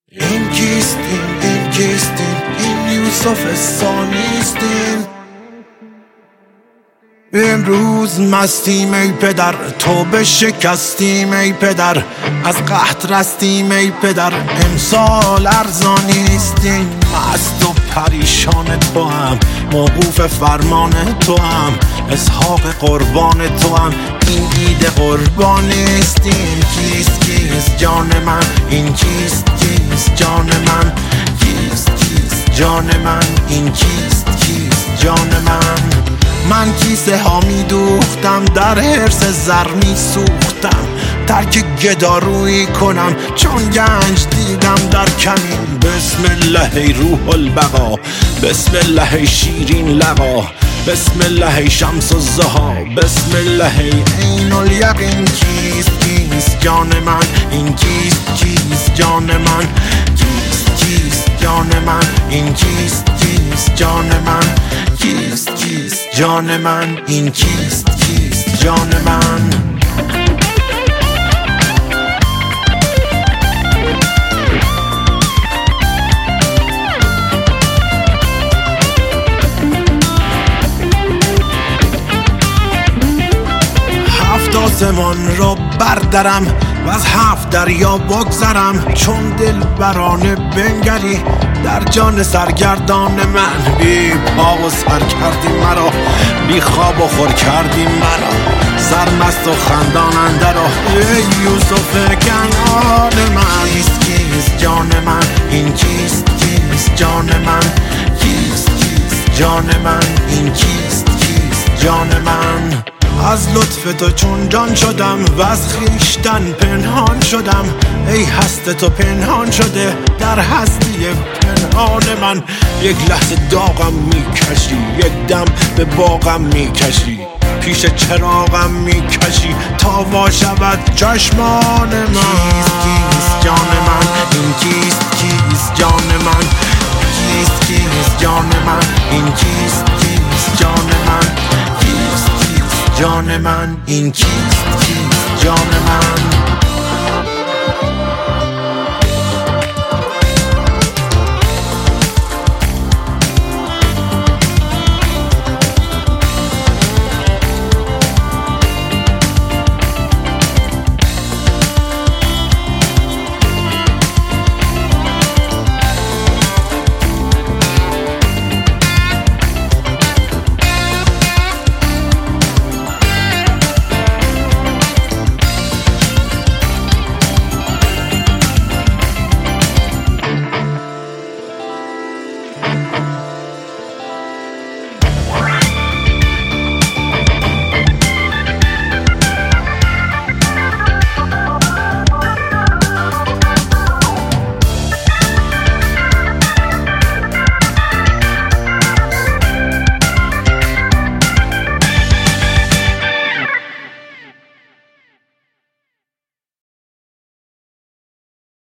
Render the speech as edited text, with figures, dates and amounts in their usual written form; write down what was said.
این کیستیم، این کیستیم، این یوسف ثانیستیم. امروز مستیم ای پدر، توبه شکستیم ای پدر، از قحط رستیم ای پدر، امسال ارزانیستیم. مست و پریشان تو هم، موقوف فرمان تو هم، اسحاق قربان تو هم، این عید قربانیستیم. کیست کیست جان من، این کیست کیست جان من، کیست کیست جان من، این کیست کیست جان من. من کیسه ها می دوختم، در حرص زر می سوختم، ترک گدارویی کنم چون گنج دیدم در کمین. بسم الله ای روح البقا، بسم الله ای شیرین لقا، بسم الله ای شمس الضحا، بسم الله ای عین الیقین. کیست کیست جان من، این کیست کیست جان من، کیست کیست جان من، این کیست کیست جان من، کیست کیست جان من، این کیست کیست جان من. هفت آسمان را بردرم و از 7 دریا بگذرم، چون دل برانه بنگری در جان سرگردان من. بی پا و سر کردی مرا، بی خواب و خور کردی مرا، سرمست و خندان اندرا ای یوسف کنعان من. کیست کیست جان من، این کیست کیست جان من، کیست کیست جان من، این کیست کیست جان من. از لطف تو چون جان شدم و از خویشتن پنهان شدم، ای هست تو پنهان شده در هستی پنهان من. یک لحظه داغم میکشی، یک دم به باغم میکشی، پیش چراغم میکشی تا وا شود چشمان من. کیست کیست جان من، این کیست کیست جان من، کیست کیست جان من، این کیست کیست جان من، کیست کیست جان من، این کیست کیست جان من.